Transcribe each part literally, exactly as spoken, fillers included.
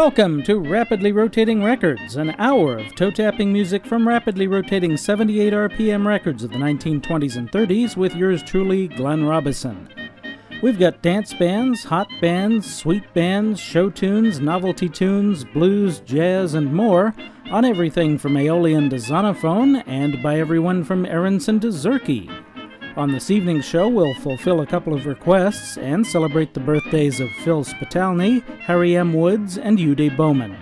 Welcome to Rapidly Rotating Records, an hour of toe-tapping music from rapidly rotating seventy-eight R P M records of the nineteen twenties and thirties with yours truly, Glenn Robison. We've got dance bands, hot bands, sweet bands, show tunes, novelty tunes, blues, jazz, and more on everything from Aeolian to Zonophone and by everyone from Aronson to Zerke. On this evening's show, we'll fulfill a couple of requests and celebrate the birthdays of Phil Spitalny, Harry M. Woods, and Uday Bowman.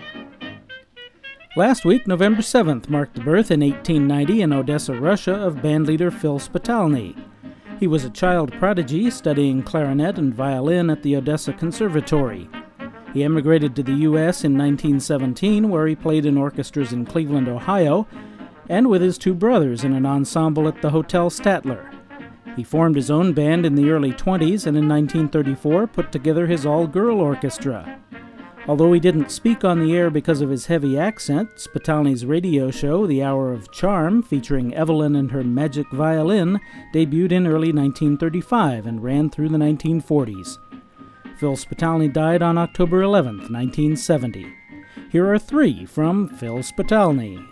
Last week, November seventh, marked the birth in eighteen ninety in Odessa, Russia, of bandleader Phil Spitalny. He was a child prodigy, studying clarinet and violin at the Odessa Conservatory. He emigrated to the U S in nineteen seventeen, where he played in orchestras in Cleveland, Ohio, and with his two brothers in an ensemble at the Hotel Statler. He formed his own band in the early twenties and in nineteen thirty-four put together his all-girl orchestra. Although he didn't speak on the air because of his heavy accent, Spitalny's radio show, The Hour of Charm, featuring Evelyn and her magic violin, debuted in early nineteen thirty-five and ran through the nineteen forties. Phil Spitalny died on October eleventh, nineteen seventy. Here are three from Phil Spitalny.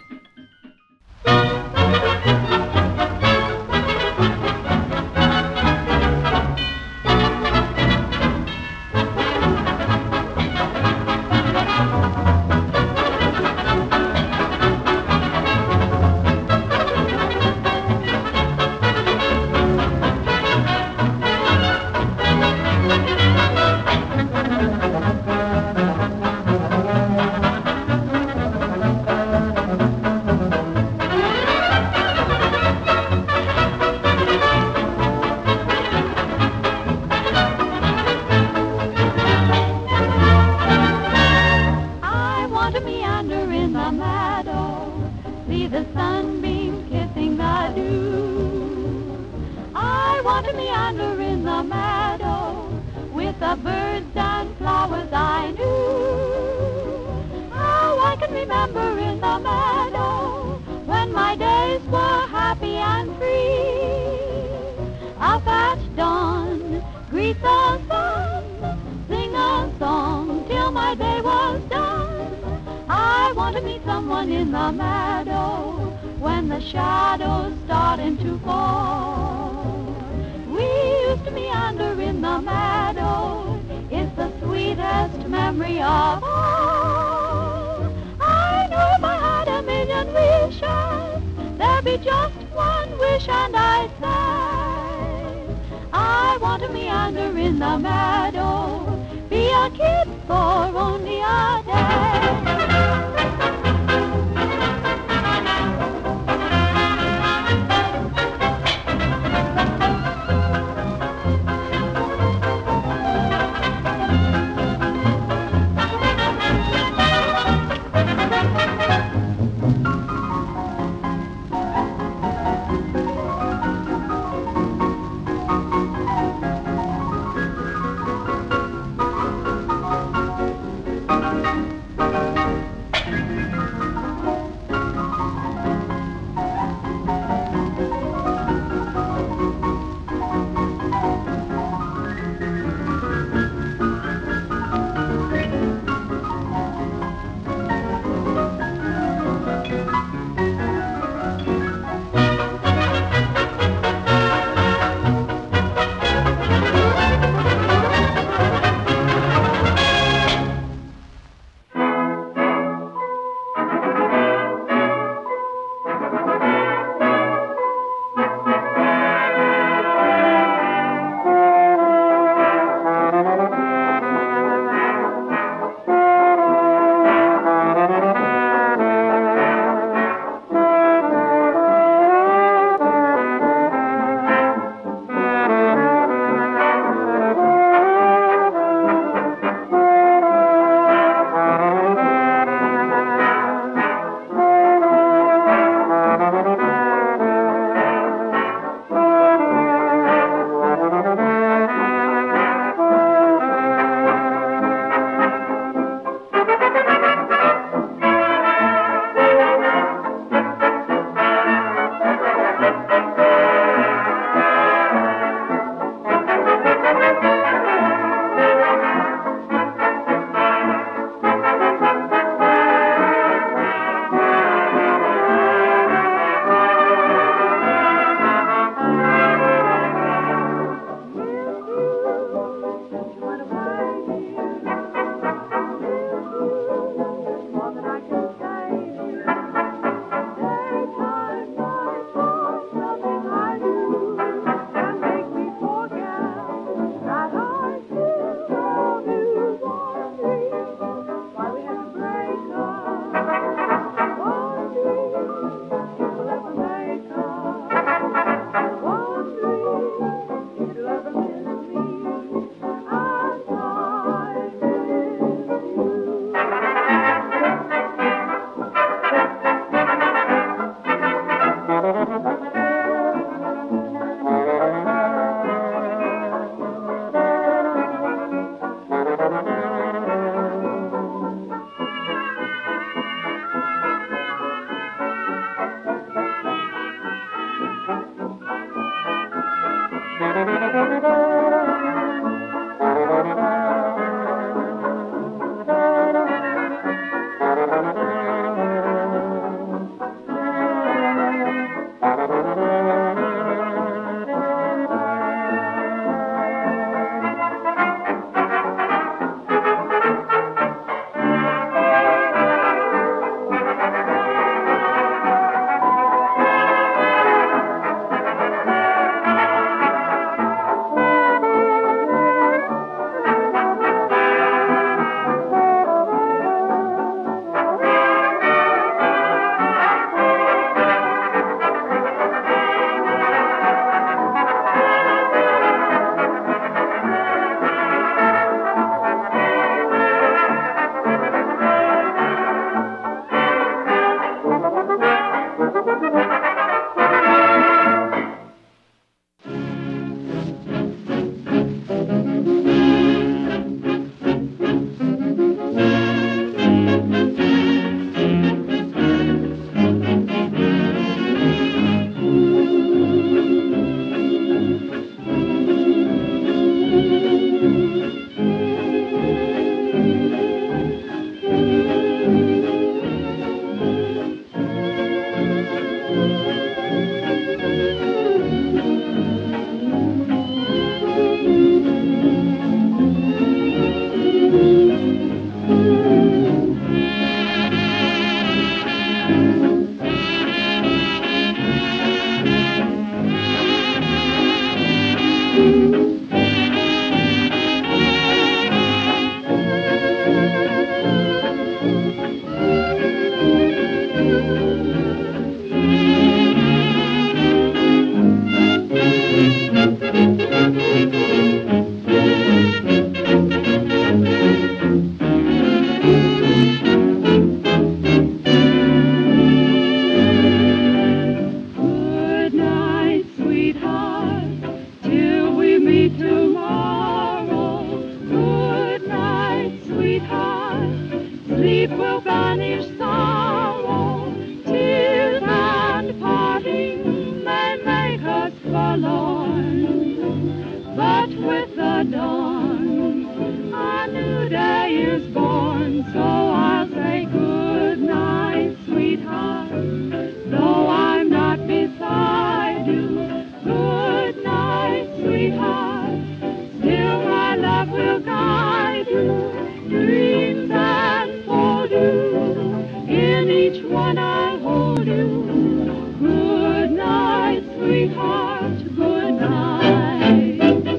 banish sorrow, tears and parting may make us forlorn. But with the dawn, a new day is born. So I'll say good night, sweetheart, though I'm not beside you. Good night, sweetheart, still my love will guide you. Dreams enfold you, in each one I'll hold you. Good night, sweetheart, good night.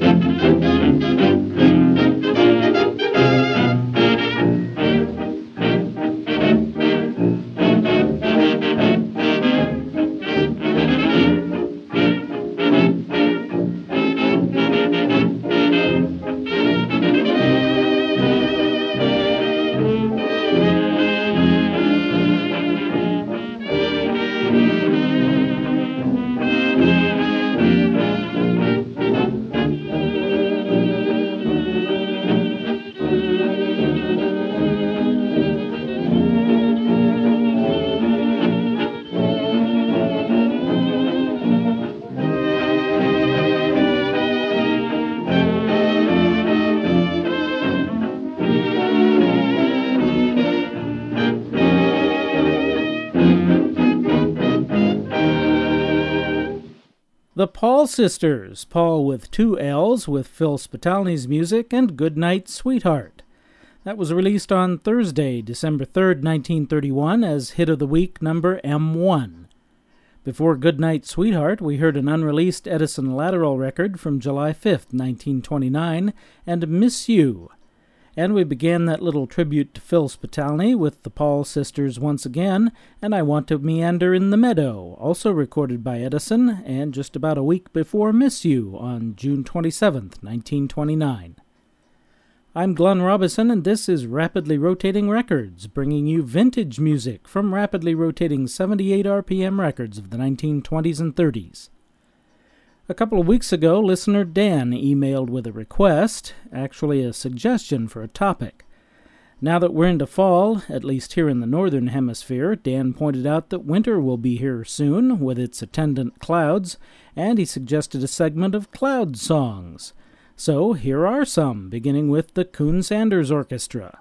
The Paul Sisters, Paul with two L's, with Phil Spitalny's music, and Goodnight Sweetheart. That was released on Thursday, December third, nineteen thirty-one, as Hit of the Week number M one. Before Goodnight Sweetheart, we heard an unreleased Edison Lateral record from July fifth, nineteen twenty-nine, and Miss You. And we began that little tribute to Phil Spitalny with the Paul Sisters once again, and I Want to Meander in the Meadow, also recorded by Edison, and just about a week before Miss You on June twenty-seventh, nineteen twenty-nine. I'm Glenn Robison, and this is Rapidly Rotating Records, bringing you vintage music from rapidly rotating seventy-eight R P M records of the nineteen twenties and thirties. A couple of weeks ago, listener Dan emailed with a request, actually a suggestion for a topic. Now that we're into fall, at least here in the northern hemisphere, Dan pointed out that winter will be here soon with its attendant clouds, and he suggested a segment of cloud songs. So here are some, beginning with the Coon Sanders Orchestra.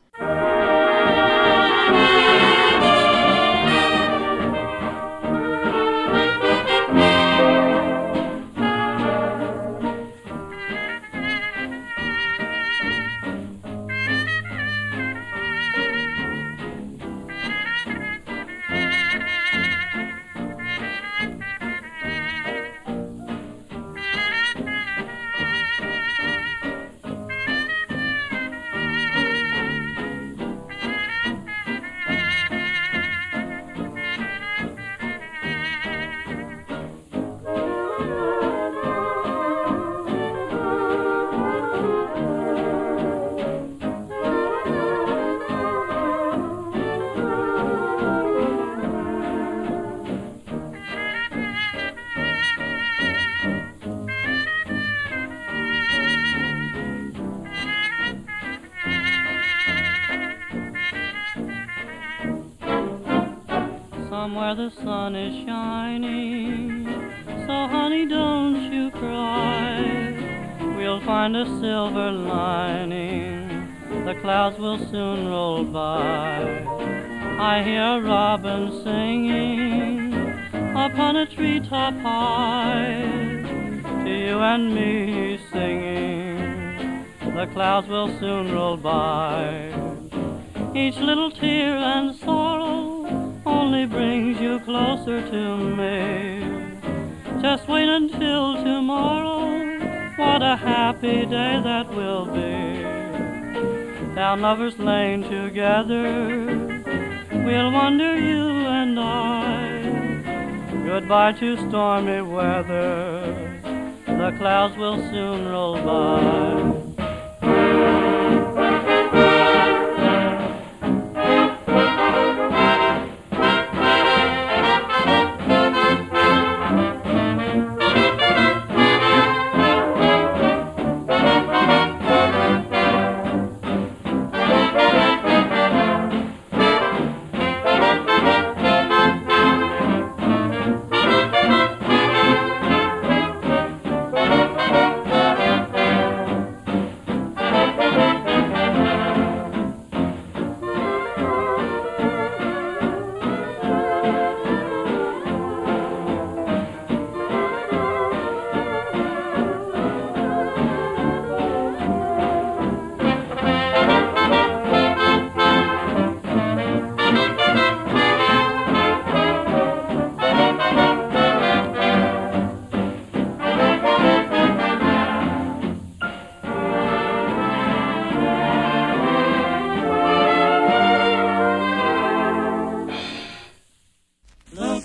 Somewhere the sun is shining, so honey, don't you cry. We'll find a silver lining, the clouds will soon roll by. I hear a robin singing upon a treetop high. To you and me he's singing, the clouds will soon roll by. Each little tear and sorrow only brings you closer to me. Just wait until tomorrow, what a happy day that will be. Down Lover's Lane together, we'll wander you and I. Goodbye to stormy weather, the clouds will soon roll by.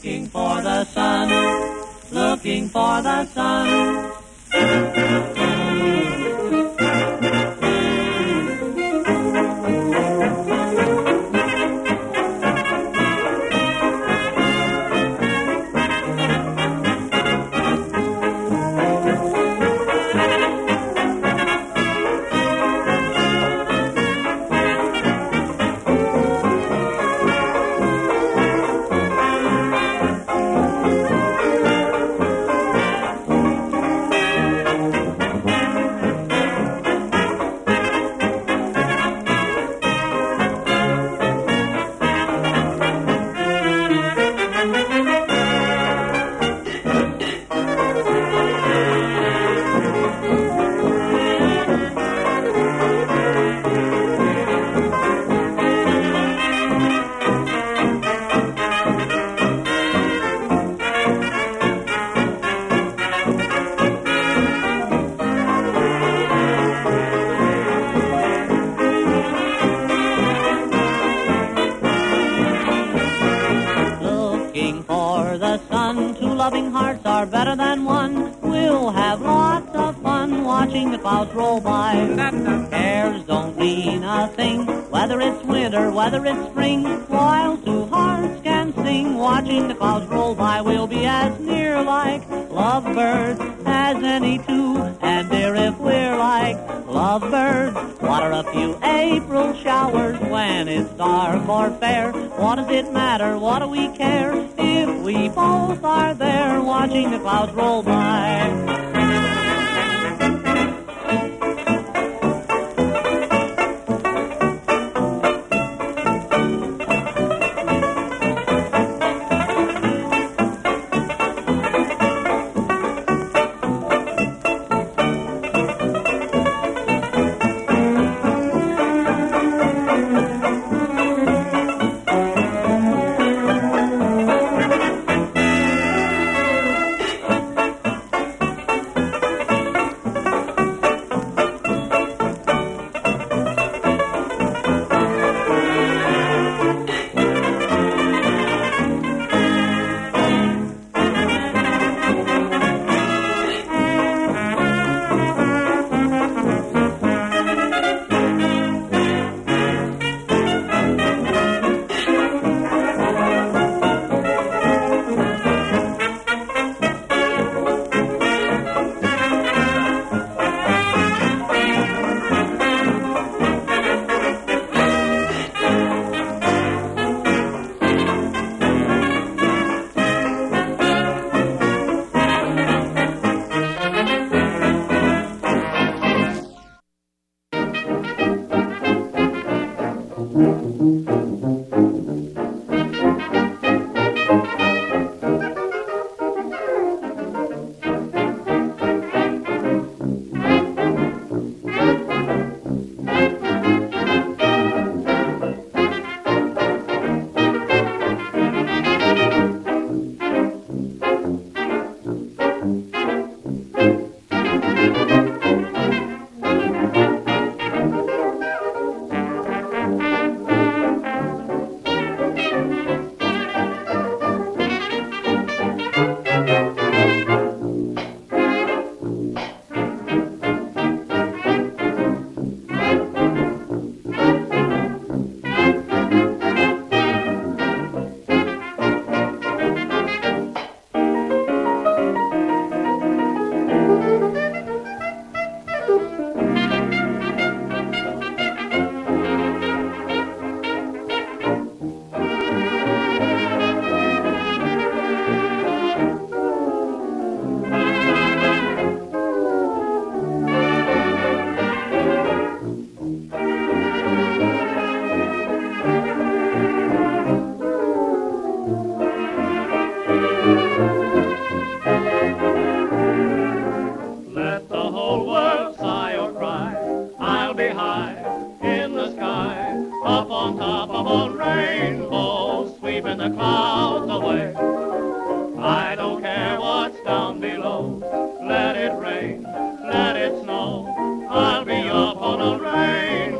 looking for the sun, looking for the sun. Loving hearts are better than one. We'll have lots of fun watching the clouds roll by. Cares don't mean a thing, whether it's winter, whether it's spring. While two hearts can sing, watching the clouds roll by, we'll be as near like lovebirds as any two. And dear, if we're like lovebirds, what are a few April showers when it's dark or fair? What does it matter? What do we care if we both are there watching the clouds roll by?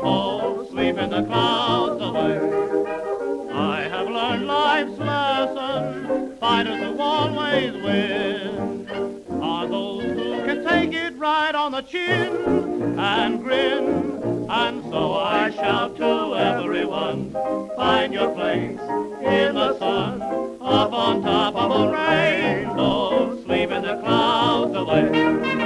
the clouds away. I have learned life's lesson sun. Fighters who always win are those who can take it right on the chin and grin. And so I shout to everyone, find your place in the sun, up on top of a rainbow, sleep in the clouds away.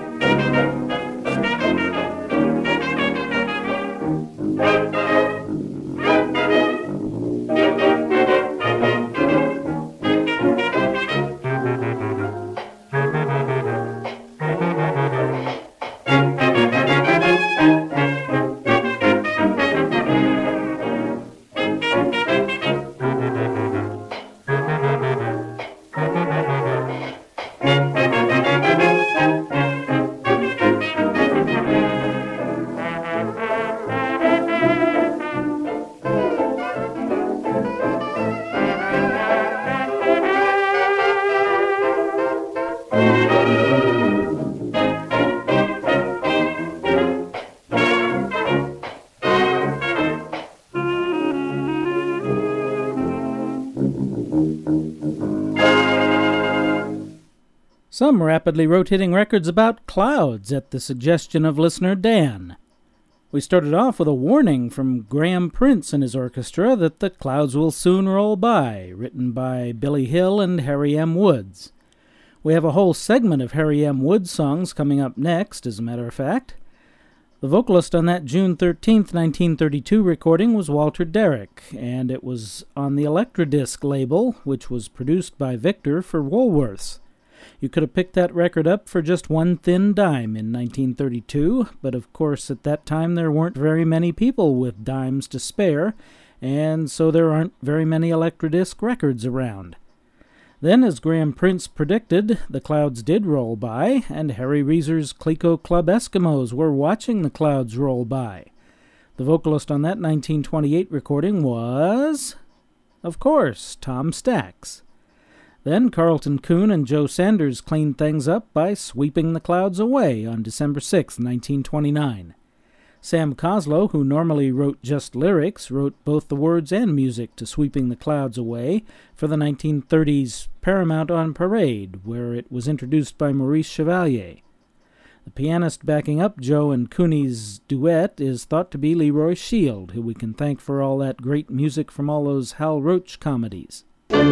Some rapidly rotating records about clouds at the suggestion of listener Dan. We started off with a warning from Graham Prince and his orchestra that the clouds will soon roll by, written by Billy Hill and Harry M. Woods. We have a whole segment of Harry M. Woods songs coming up next, as a matter of fact. The vocalist on that June thirteenth, nineteen thirty-two recording was Walter Derrick, and it was on the Electrodisc label, which was produced by Victor for Woolworth's. You could have picked that record up for just one thin dime in nineteen thirty-two, but of course at that time there weren't very many people with dimes to spare, and so there aren't very many Electrodisc records around. Then, as Graham Prince predicted, the clouds did roll by, and Harry Reeser's Clico Club Eskimos were watching the clouds roll by. The vocalist on that nineteen twenty-eight recording was, of course, Tom Stax. Then Carlton Coon and Joe Sanders cleaned things up by Sweeping the Clouds Away on December sixth, nineteen twenty-nine. Sam Coslow, who normally wrote just lyrics, wrote both the words and music to Sweeping the Clouds Away for the nineteen thirties Paramount on Parade, where it was introduced by Maurice Chevalier. The pianist backing up Joe and Cooney's duet is thought to be Leroy Shield, who we can thank for all that great music from all those Hal Roach comedies.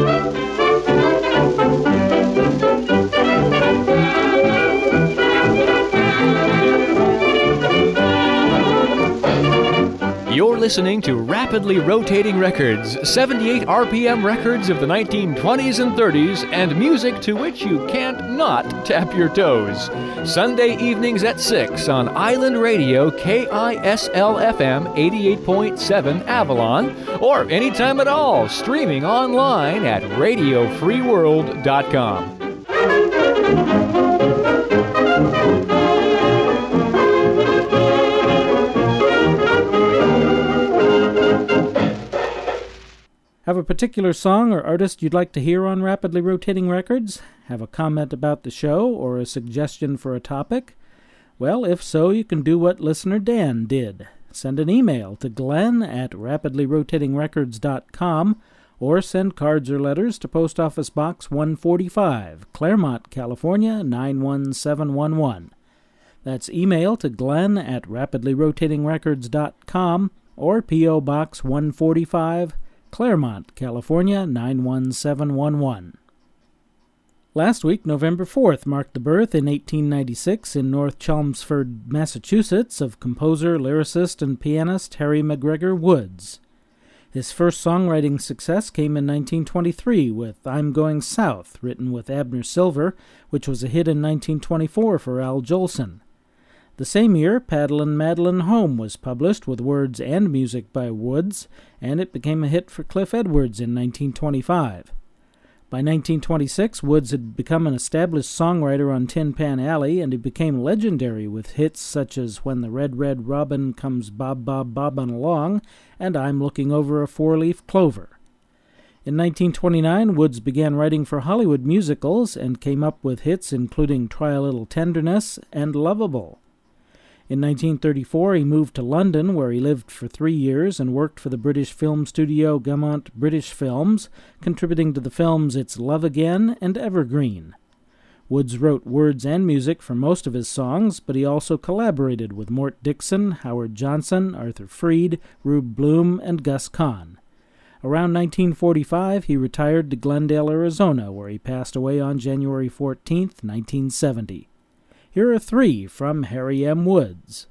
You're listening to Rapidly Rotating Records, seventy-eight R P M records of the nineteen twenties and thirties, and music to which you can't not tap your toes. Sunday evenings at six on Island Radio K I S L F M eighty-eight point seven Avalon, or anytime at all, streaming online at radio free world dot com. Have a particular song or artist you'd like to hear on Rapidly Rotating Records? Have a comment about the show or a suggestion for a topic? Well, if so, you can do what listener Dan did. Send an email to glenn at rapidly rotating records dot com or send cards or letters to Post Office Box one forty-five, Claremont, California nine one seven one one. That's email to glenn at rapidly rotating records dot com or P O Box one forty-five, Claremont, California nine one seven one one. Last week, November fourth, marked the birth in eighteen ninety-six in North Chelmsford, Massachusetts, of composer, lyricist, and pianist Harry McGregor Woods. His first songwriting success came in nineteen twenty-three with I'm Going South, written with Abner Silver, which was a hit in nineteen twenty-four for Al Jolson. The same year, Paddlin' Madeline Home was published with words and music by Woods, and it became a hit for Cliff Edwards in nineteen twenty-five. By nineteen twenty-six, Woods had become an established songwriter on Tin Pan Alley, and he became legendary with hits such as When the Red Red Robin Comes Bob Bob Bobbin' Along and I'm Looking Over a Four-Leaf Clover. In nineteen twenty-nine, Woods began writing for Hollywood musicals and came up with hits including Try a Little Tenderness and Lovable. In nineteen thirty-four, he moved to London, where he lived for three years and worked for the British film studio Gaumont British Films, contributing to the films It's Love Again and Evergreen. Woods wrote words and music for most of his songs, but he also collaborated with Mort Dixon, Howard Johnson, Arthur Freed, Rube Bloom, and Gus Kahn. Around nineteen forty-five, he retired to Glendale, Arizona, where he passed away on January fourteenth, nineteen seventy. Here are three from Harry M. Woods.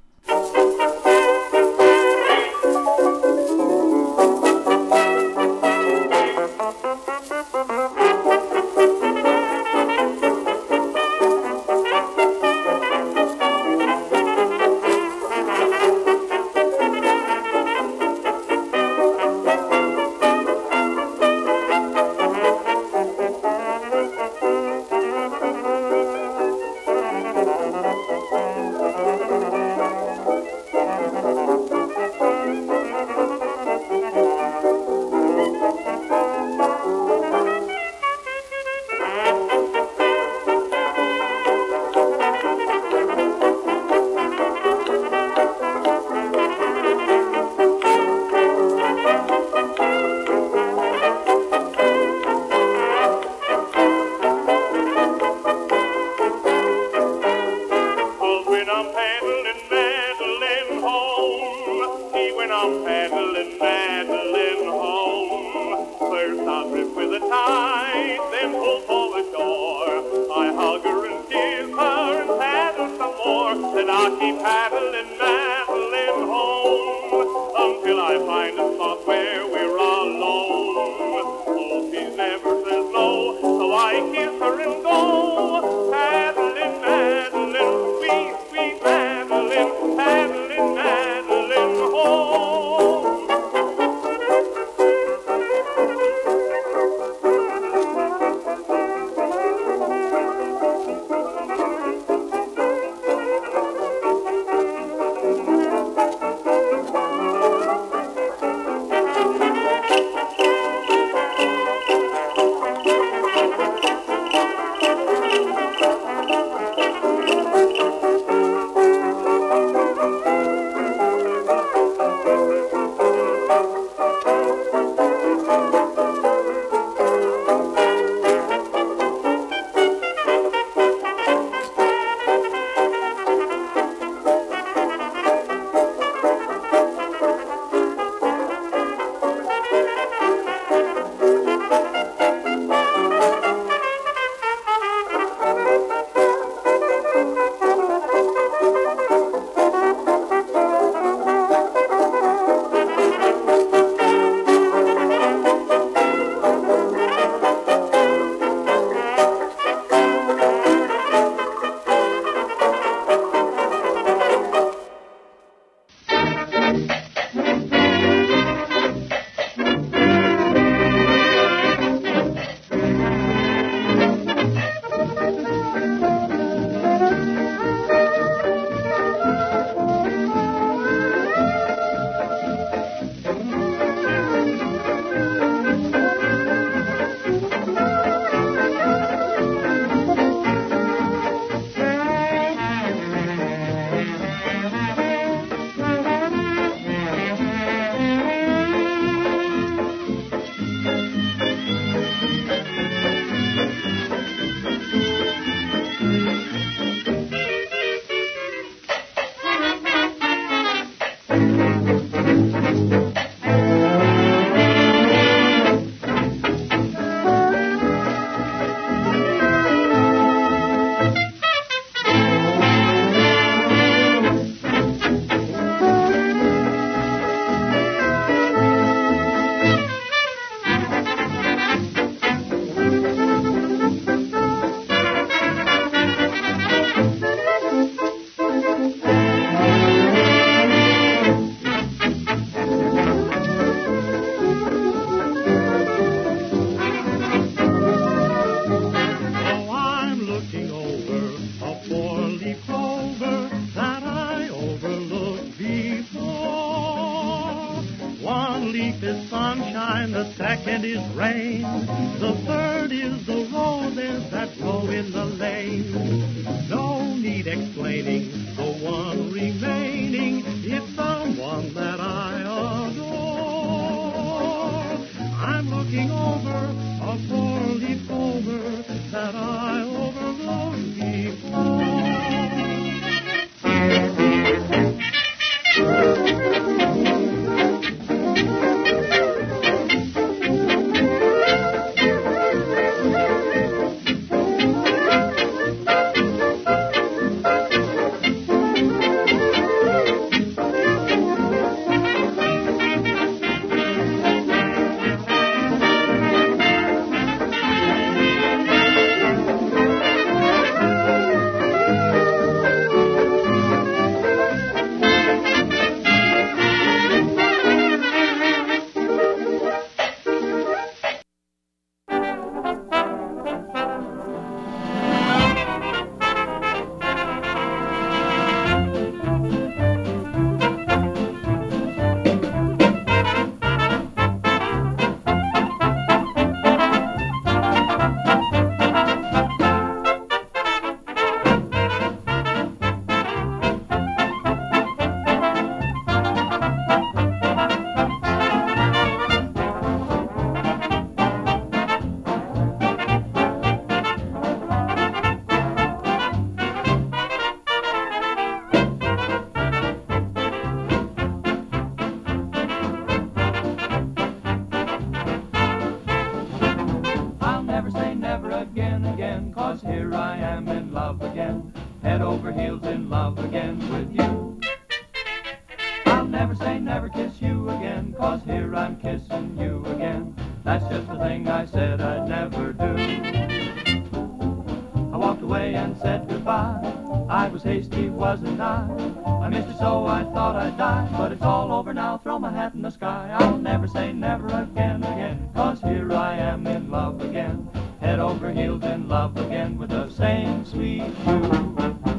the second is rain, the third is the roses that grow in the lane. No need explaining, the one remains. never say never again, again, 'cause here I am in love again, head over heels in love again with you. I'll never say never kiss you again, 'cause here I'm kissing you again. That's just the thing I said I'd never do. I walked away and said goodbye. I was hasty, wasn't I? I missed you so I thought I'd die, but it's all over now, throw my hat in the sky. I'll never say never again, again, 'cause here I am in love again, head over heels in love again with the same sweet you.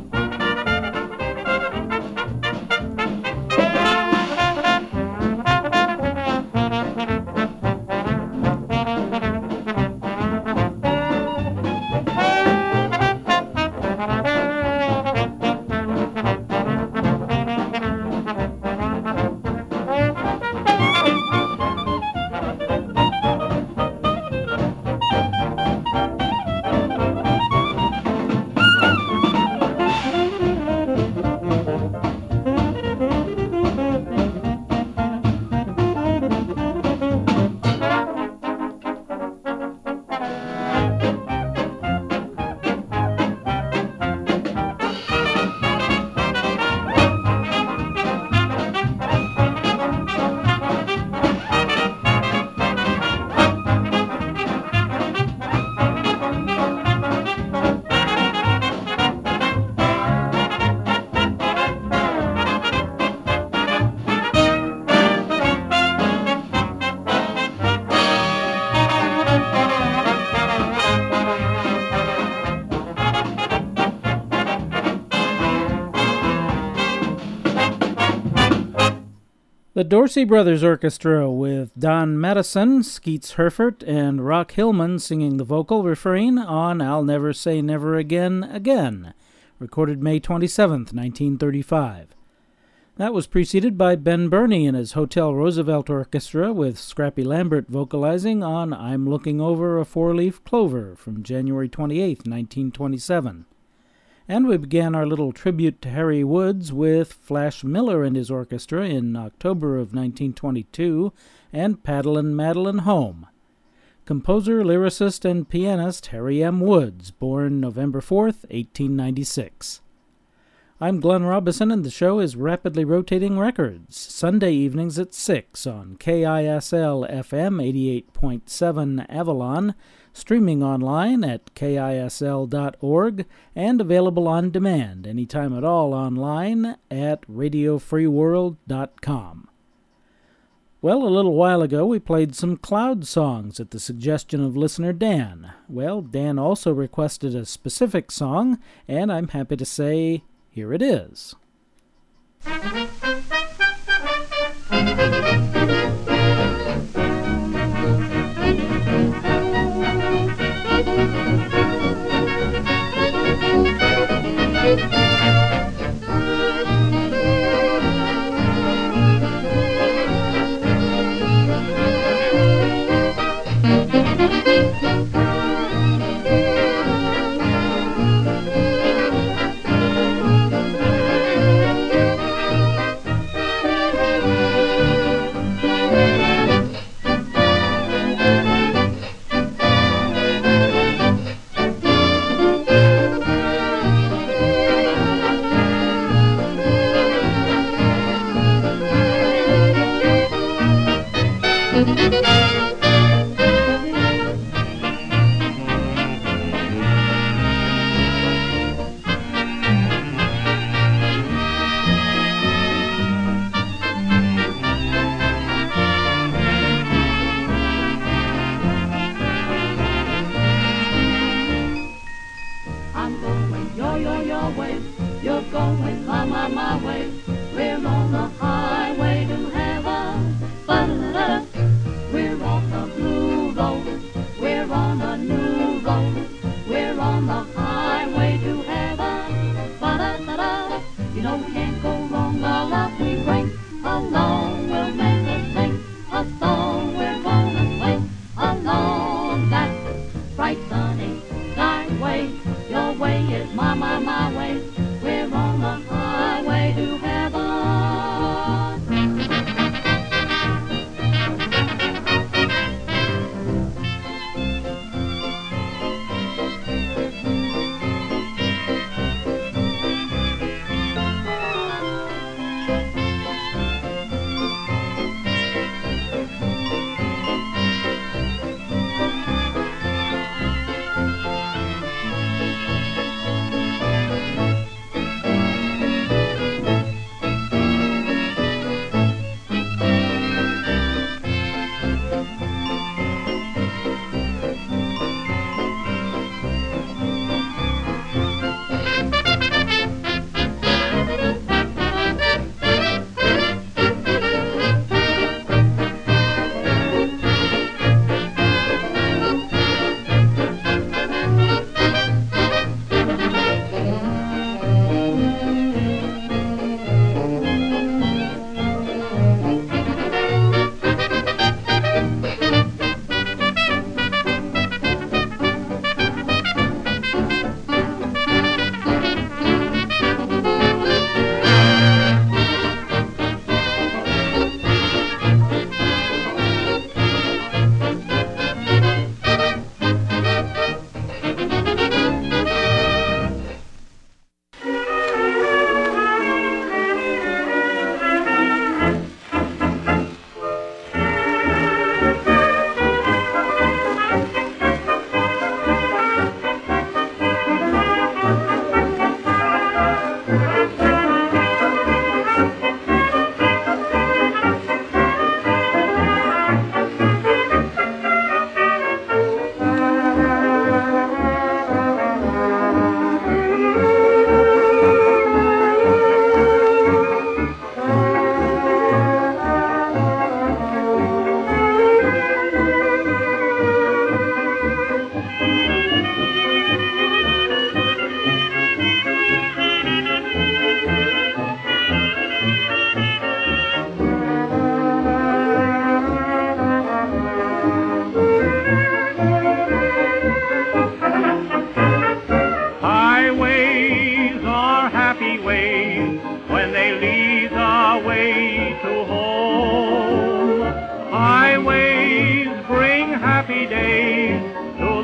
The Dorsey Brothers Orchestra with Don Madison, Skeets Herford, and Rock Hillman singing the vocal refrain on I'll Never Say Never Again Again, recorded May twenty-seventh, nineteen thirty-five. That was preceded by Ben Burney and his Hotel Roosevelt Orchestra with Scrappy Lambert vocalizing on I'm Looking Over a Four-Leaf Clover from January twenty-eighth, nineteen twenty-seven. And we began our little tribute to Harry Woods with Flash Miller and his orchestra in October of nineteen twenty-two and Paddlin' Madeline Home. Composer, lyricist, and pianist Harry M. Woods, born November fourth, eighteen ninety-six. I'm Glenn Robison, and the show is Rapidly Rotating Records, Sunday evenings at six on K I S L F M eighty-eight point seven Avalon, streaming online at K I S L dot org, and available on demand anytime at all online at radio free world dot com. Well, a little while ago we played some Cloud songs at the suggestion of listener Dan. Well, Dan also requested a specific song, and I'm happy to say, here it is.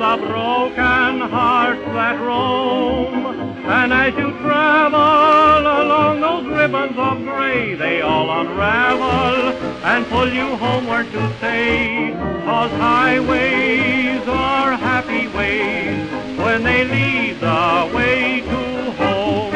the broken hearts that roam. And as you travel along those ribbons of gray, they all unravel and pull you homeward to stay. 'Cause highways are happy ways when they lead the way to home.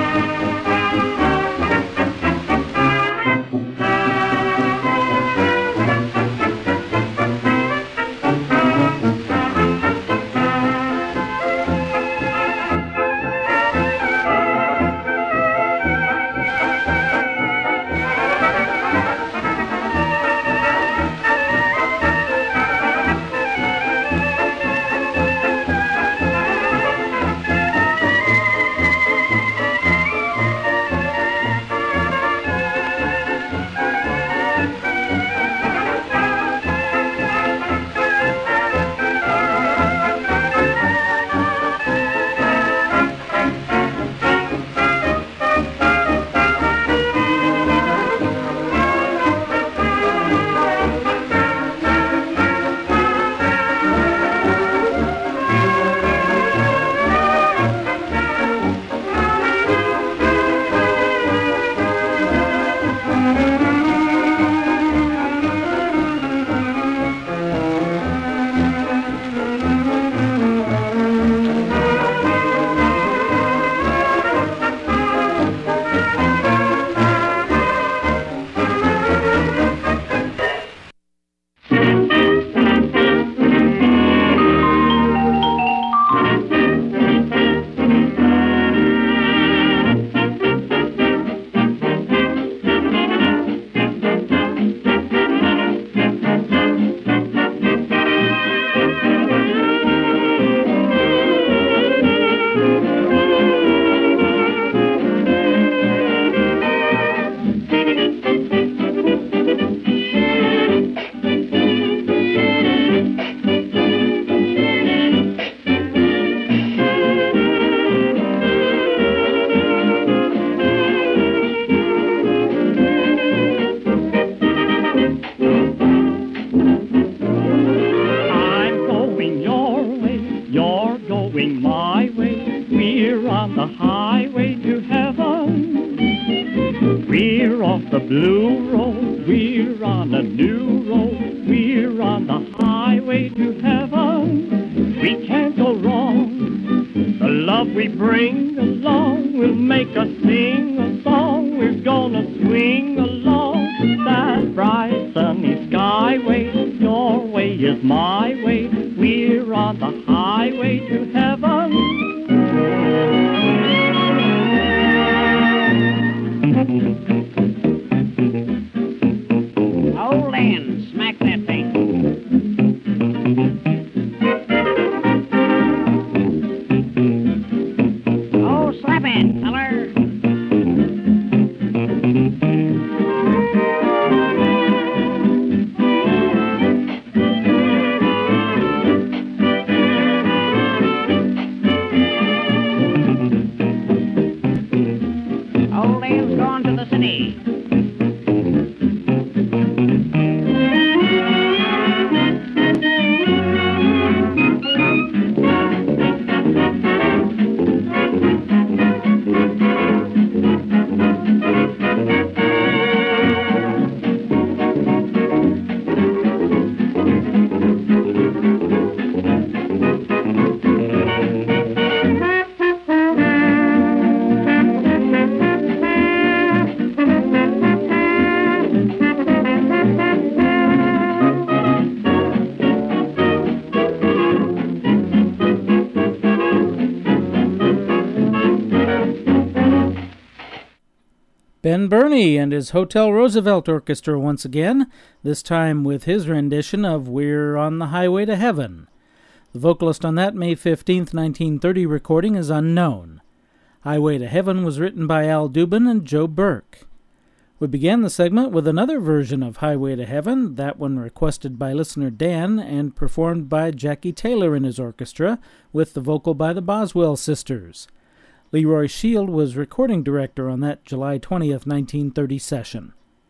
Ben Burney and his Hotel Roosevelt Orchestra once again, this time with his rendition of We're on the Highway to Heaven. The vocalist on that May fifteenth, nineteen thirty recording is unknown. Highway to Heaven was written by Al Dubin and Joe Burke. We began the segment with another version of Highway to Heaven, that one requested by listener Dan and performed by Jackie Taylor and his orchestra, with the vocal by the Boswell Sisters. Leroy Shield was recording director on that July twentieth, nineteen thirty session.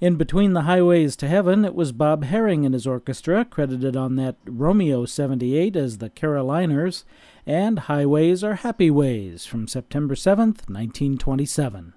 In Between the Highways to Heaven, it was Bob Herring and his orchestra, credited on that Romeo seventy-eight as the Caroliners, and Highways Are Happy Ways from September seventh, nineteen twenty-seven.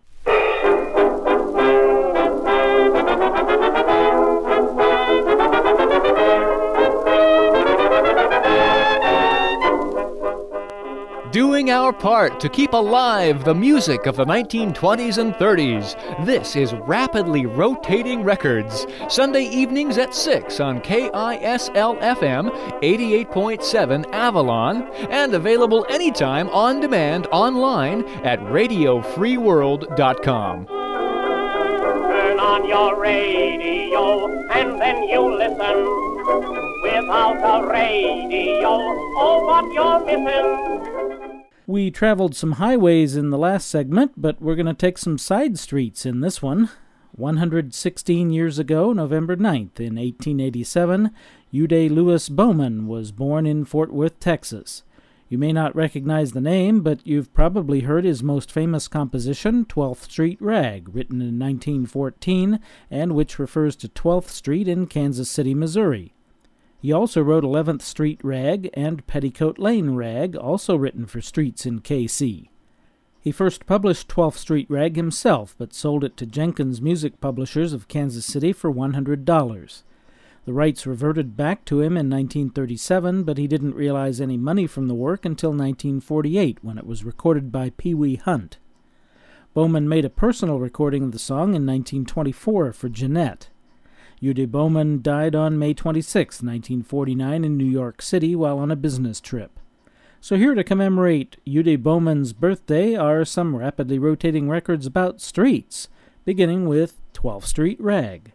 Doing our part to keep alive the music of the nineteen twenties and thirties. This is Rapidly Rotating Records, Sunday evenings at six on K I S L F M eighty-eight point seven Avalon, and available anytime on demand online at radio free world dot com. Turn on your radio and then you listen. Without a radio, oh, what you're missing. We traveled some highways in the last segment, but we're going to take some side streets in this one. one hundred sixteen years ago, November ninth, in eighteen eighty-seven, Uday Lewis Bowman was born in Fort Worth, Texas. You may not recognize the name, but you've probably heard his most famous composition, twelfth Street Rag, written in nineteen fourteen, and which refers to twelfth Street in Kansas City, Missouri. He also wrote eleventh Street Rag and Petticoat Lane Rag, also written for streets in K C. He first published twelfth Street Rag himself, but sold it to Jenkins Music Publishers of Kansas City for one hundred dollars. The rights reverted back to him in nineteen thirty-seven, but he didn't realize any money from the work until nineteen forty-eight, when it was recorded by Pee Wee Hunt. Bowman made a personal recording of the song in nineteen twenty-four for Jeanette. Uday Bowman died on May twenty-sixth, nineteen forty-nine in New York City while on a business trip. So here to commemorate Uday Bowman's birthday are some rapidly rotating records about streets, beginning with twelfth Street Rag.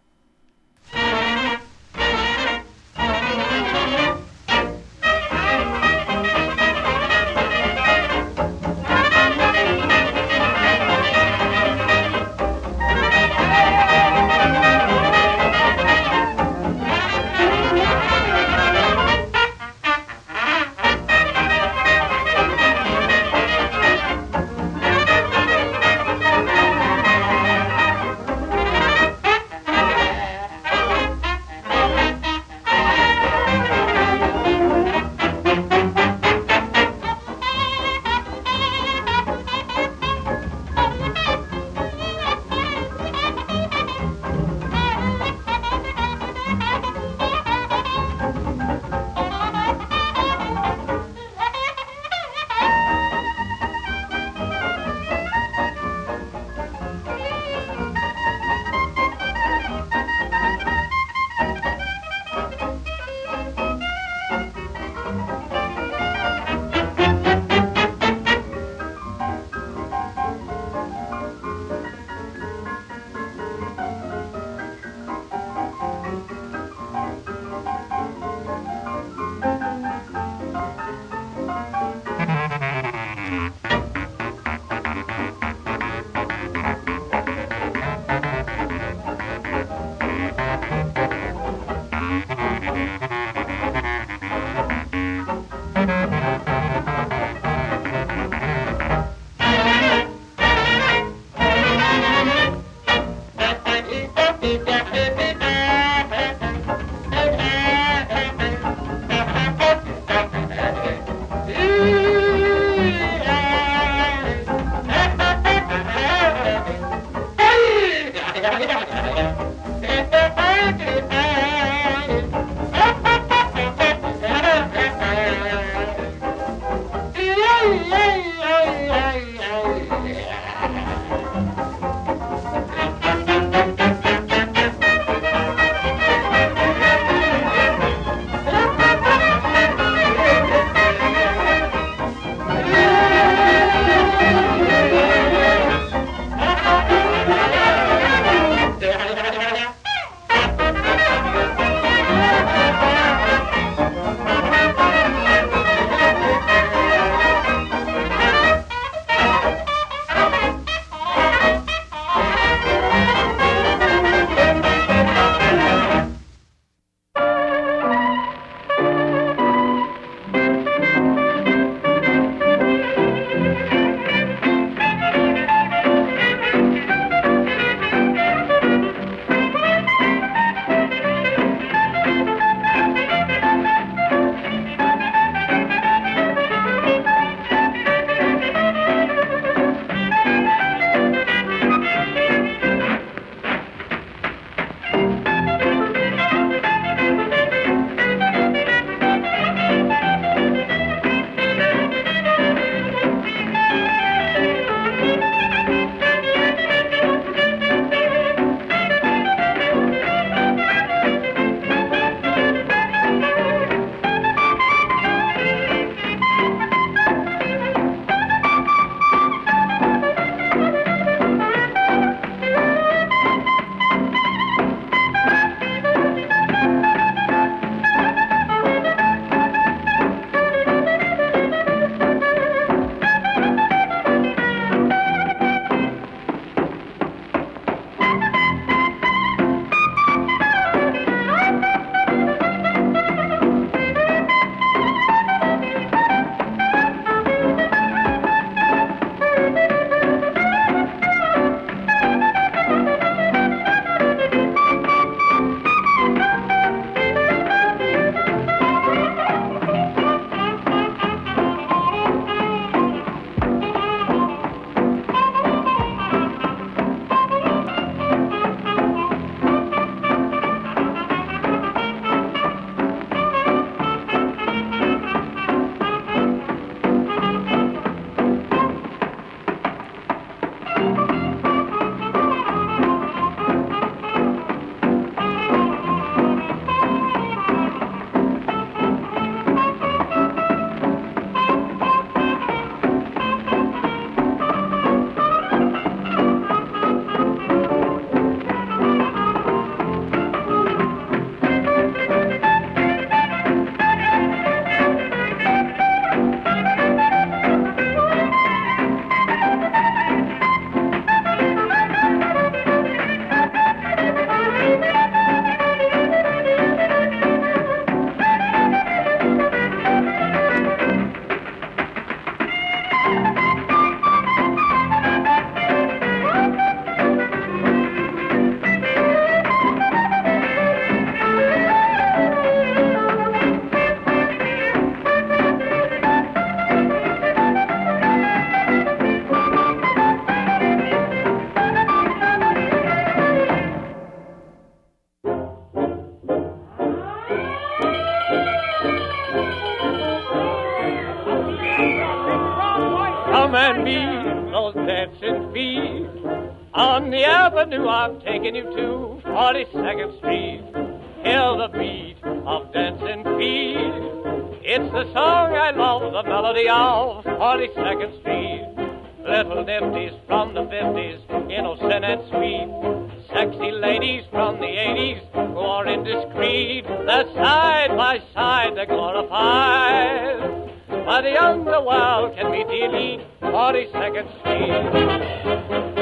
feet, those dancing feet. On the avenue I'm taking you to forty-second Street. Hear the beat of dancing feet. It's the song I love, the melody of forty-second Street. Little nifties from the fifties, innocent and sweet. Sexy ladies from the eighties who are indiscreet. They're side by side, they're glorified. By the young the world can meet the elite, forty-second Street.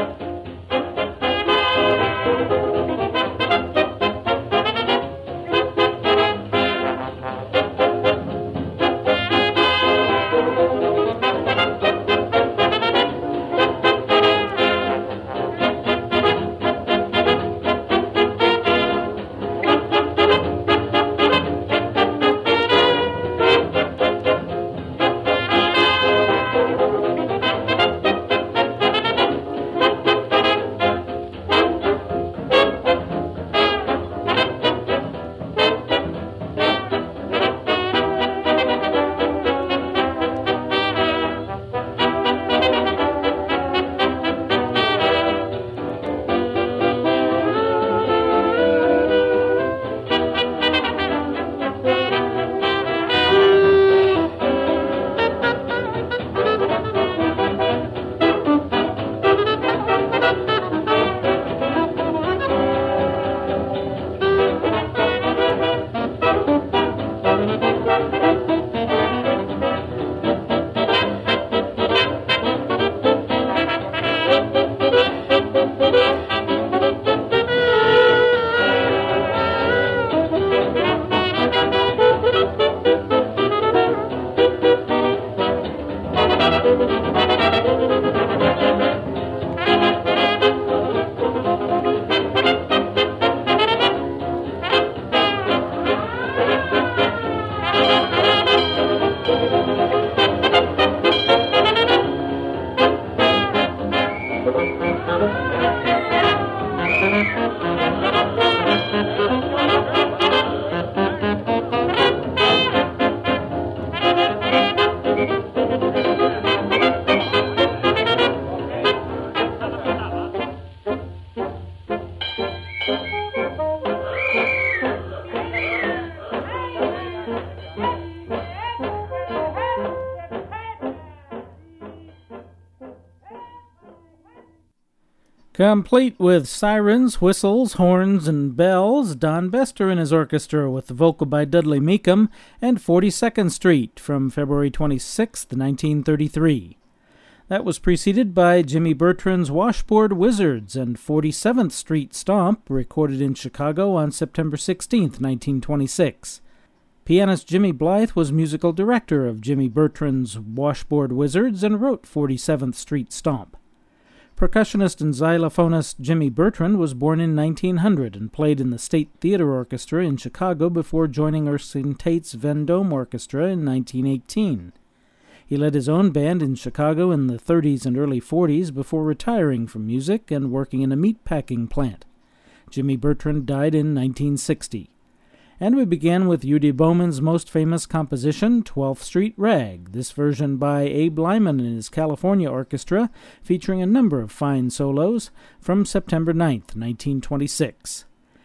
Complete with sirens, whistles, horns, and bells, Don Bester and his orchestra with the vocal by Dudley Meekum, and forty-second Street from February twenty-sixth, nineteen thirty-three. That was preceded by Jimmy Bertrand's Washboard Wizards and forty-seventh Street Stomp, recorded in Chicago on September sixteenth, nineteen twenty-six. Pianist Jimmy Blythe was musical director of Jimmy Bertrand's Washboard Wizards and wrote forty-seventh Street Stomp. Percussionist and xylophonist Jimmy Bertrand was born in nineteen hundred and played in the State Theater Orchestra in Chicago before joining Erskine Tate's Vendome Orchestra in nineteen eighteen. He led his own band in Chicago in the thirties and early forties before retiring from music and working in a meatpacking plant. Jimmy Bertrand died in nineteen sixty. And we began with Udi Bowman's most famous composition, twelfth Street Rag, this version by Abe Lyman and his California Orchestra, featuring a number of fine solos, from September ninth, nineteen twenty-six.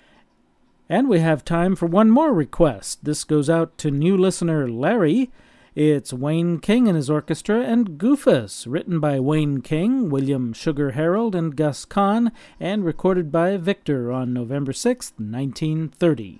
And we have time for one more request. This goes out to new listener Larry. It's Wayne King and his orchestra and Goofus, written by Wayne King, William Sugar Harold, and Gus Kahn, and recorded by Victor on November sixth, nineteen thirty.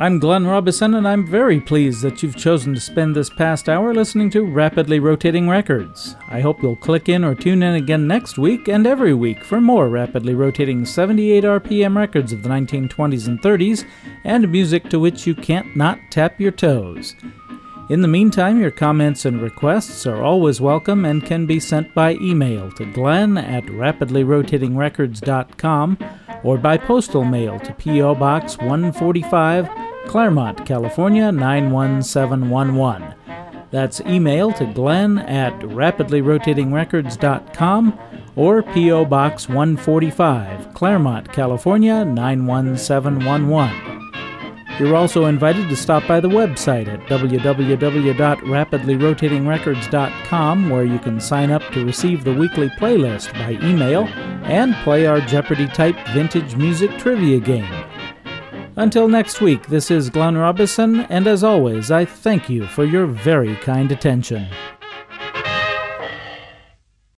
I'm Glenn Robison, and I'm very pleased that you've chosen to spend this past hour listening to Rapidly Rotating Records. I hope you'll click in or tune in again next week and every week for more rapidly rotating seventy-eight R P M records of the nineteen twenties and thirties and music to which you can't not tap your toes. In the meantime, your comments and requests are always welcome and can be sent by email to glenn at rapidly rotating records dot com or by postal mail to P O. Box one forty-five, Claremont, California nine one seven one one. That's email to glenn at rapidly rotating records dot com or P O. Box one forty-five, Claremont, California nine one seven one one. You're also invited to stop by the website at w w w dot rapidly rotating records dot com, where you can sign up to receive the weekly playlist by email and play our Jeopardy-type vintage music trivia game. Until next week, this is Glenn Robison, and as always, I thank you for your very kind attention.